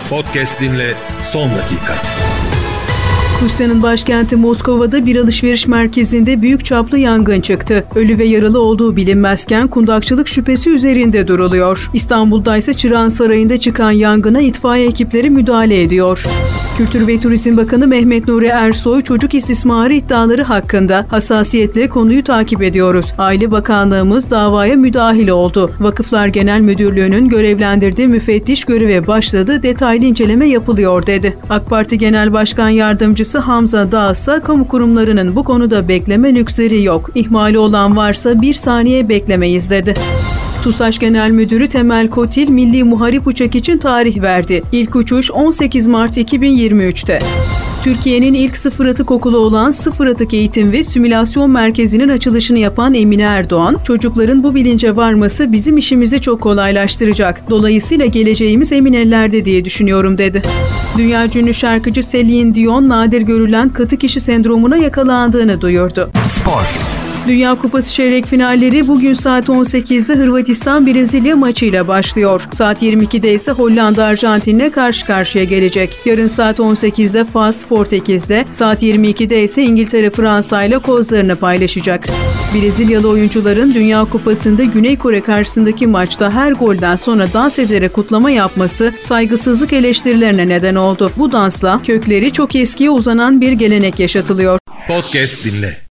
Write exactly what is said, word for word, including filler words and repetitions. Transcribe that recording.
Podcast dinle son dakika. Rusya'nın başkenti Moskova'da bir alışveriş merkezinde büyük çaplı yangın çıktı. Ölü ve yaralı olduğu bilinmezken kundakçılık şüphesi üzerinde duruluyor. İstanbul'da ise Çırağan Sarayı'nda çıkan yangına itfaiye ekipleri müdahale ediyor. Kültür ve Turizm Bakanı Mehmet Nuri Ersoy, çocuk istismarı iddiaları hakkında hassasiyetle konuyu takip ediyoruz. Aile Bakanlığımız davaya müdahil oldu. Vakıflar Genel Müdürlüğü'nün görevlendirdiği müfettiş göreve başladı, detaylı inceleme yapılıyor dedi. AK Parti Genel Başkan Yardımcısı Hamza Dağ ise kamu kurumlarının bu konuda bekleme lüksleri yok. İhmali olan varsa bir saniye beklemeyiz dedi. TUSAŞ Genel Müdürü Temel Kotil, milli muharip uçak için tarih verdi. İlk uçuş on sekiz Mart iki bin yirmi üç'te. Türkiye'nin ilk sıfır atık okulu olan Sıfır Atık Eğitim ve Simülasyon Merkezi'nin açılışını yapan Emine Erdoğan, çocukların bu bilince varması bizim işimizi çok kolaylaştıracak. Dolayısıyla geleceğimiz emin ellerde diye düşünüyorum dedi. Dünya ünlü şarkıcı Celine Dion, nadir görülen katı kişi sendromuna yakalandığını duyurdu. Spor. Dünya Kupası çeyrek finalleri bugün saat on sekiz'de Hırvatistan-Brezilya maçıyla başlıyor. Saat yirmi iki'de ise Hollanda Arjantin'le karşı karşıya gelecek. Yarın saat on sekiz'de Fas Portekiz'de, saat yirmi iki'de ise İngiltere Fransa ile kozlarını paylaşacak. Brezilyalı oyuncuların Dünya Kupası'nda Güney Kore karşısındaki maçta her golden sonra dans ederek kutlama yapması saygısızlık eleştirilerine neden oldu. Bu dansla kökleri çok eskiye uzanan bir gelenek yaşatılıyor. Podcast dinle.